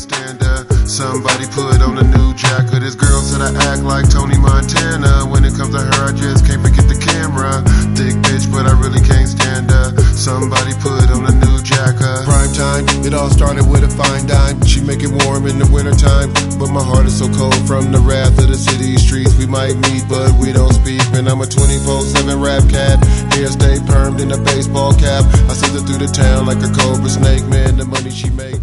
stand her. Somebody put on a new jacker. This girl said I act like Tony Montana. When it comes to her, I just can't forget the camera. Thick bitch, but I really can't stand her. Somebody put on a new jacker. Prime time, it all started with a fine dime. She make it warm in the wintertime, but my heart is so cold from the wrath of the city streets. We might meet, but we don't speak. And I'm a 24/7 rap cat. Hair stay permed in a baseball cap. I send her through the town like a cobra snake. Man, the money she make